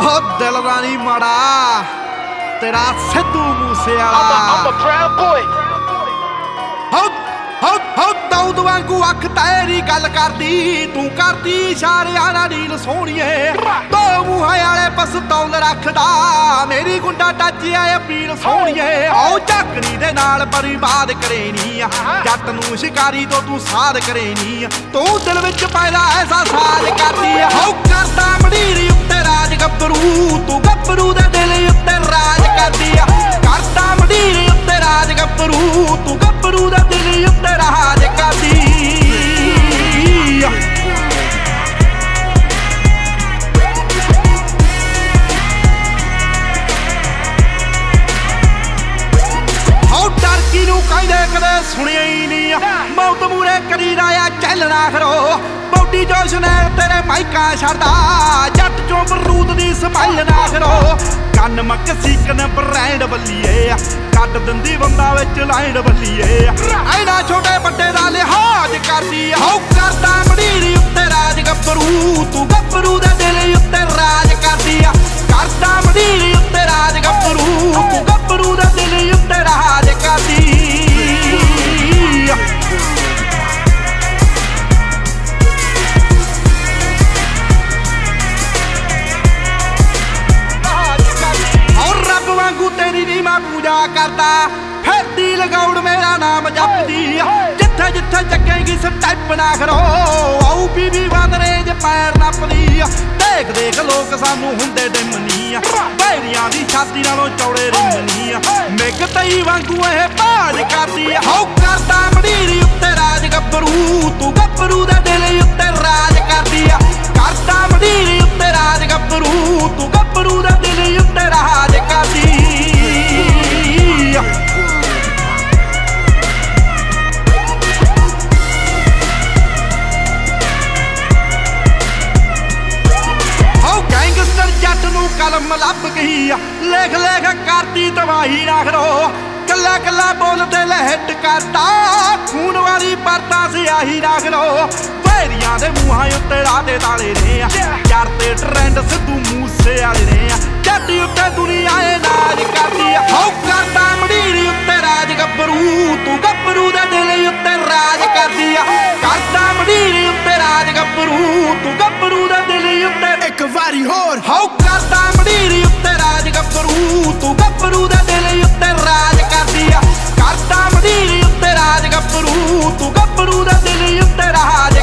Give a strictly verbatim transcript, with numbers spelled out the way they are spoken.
हो दिल दा नहीं माड़ा तेरा Sidhu Moosewala. I'm a proud boy. हो हो हो दाऊद वांगू अख तेरी गल करदी तू करदी इशारियां नाल नील सोहणीए दो मूहां वाले पस्तौल रखदा मेरी गुंडा टच्चिया अपील सोहणीए ओ झकनी दे नाल बर्बाद करेनी जट नूं शिकारी तो तू साध करेनी तू दिल विच पैदा ऐसा साज करदी हो करदा मंडीरी उत्ते राज गब्बरू तू गब्बरू दे दिल उत्ते राज करदी करदा मंडीरी उत्ते राज गब्बरू तू गब्बरू दे दिल उत्ते राज करदी। टर्की नूं कहंदे कदे सुणिया ही नहीं मौत मूरे करी राया चलना खरो बौडी जोश ने तेरे माइका छड़दा जट चों बरूद दी स्माइल ना खरो कन मक सीकन ब्रांड बल्लीए कट दंदी बंदा विच लाइन बल्लीए ऐना छोटे बड्डे दा लिहाज करदी हो करदा मंडीरी उत्ते राज गब्बरू तू गब्बरू दे दिल उत्ते राज करदी करदा मंडीरी उत्ते राज गब्बरू तू गब्बरू दे दिल उत्ते राज करदी। और रब वांगू तेरी नी मैं पूजा करदा फिरदी लगाउड़ मेरा नाम जपदी जिथे जिथे चकेगी स्टैप ना खरो आऊ बीबी वादरे ज पैर नपदी देख देख लोग सानू हुंदे डिमनी बैरियां दी छाती नालों चौड़े रिमनी मिग तई वांगू ए भाज करदी हो करदा मंडीरी उत्ते राज गब्बरू तू गब्बरू दे दिल उत्ते राज करदी करदा मंडीरी उत्ते राज गब्बरू तू गब्बरू दे दिल उत्ते राज करदी। जट नूं कलम लभ गई लेख लेख करती तबाही ना खरो कला कला बोलते लहट करता खून वाली परता सियाही ना खरो बैरियां दे मूहां उत्ते राते ताले ने यार ते ट्रेंड सिद्धू मूसेवाले ने जट उत्ते दुनिया ए नाज करदी हो करदा मंडीरी उत्ते राज गब्बरू तू गब्बरू दे दिल उत्ते राज करदी करदा मंडीरी उत्ते राज गब्बरू तू गब्बरू दे दिल उत्ते एक वारी होर हो करदा मंडीरी उत्ते राज गब्बरू तू गब्बरू दे दिल उत्ते राज करदी करदा मंडीरी उत्ते राज गब्बरू तू गब्बरू दे दिल उत्ते राज